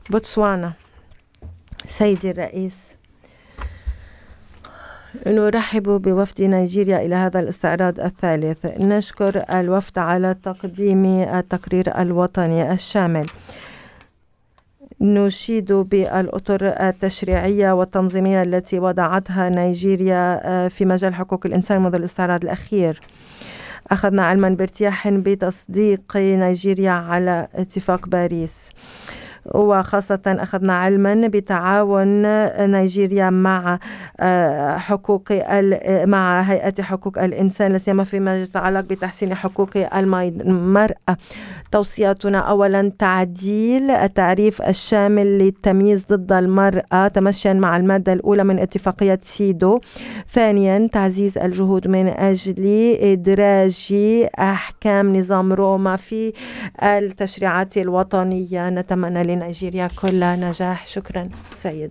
بوتسوانا. سيدي الرئيس، نرحب بوفد نيجيريا إلى هذا الاستعراض الثالث. نشكر الوفد على تقديم التقرير الوطني الشامل. نشيد بالأطر التشريعية والتنظيمية التي وضعتها نيجيريا في مجال حقوق الإنسان منذ الاستعراض الأخير. أخذنا علما بارتياح بتصديق نيجيريا على اتفاق باريس، وخاصة أخذنا علما بتعاون نيجيريا مع مع هيئة حقوق الإنسان، لا سيما فيما يتعلق بتحسين حقوق المرأة. توصياتنا: أولا، تعديل التعريف الشامل للتمييز ضد المرأة تمشيا مع المادة الأولى من اتفاقية سيدو. ثانيا، تعزيز الجهود من أجل إدراج أحكام نظام روما في التشريعات الوطنية. نتمنى لنيجيريا كل نجاح. شكرا سيد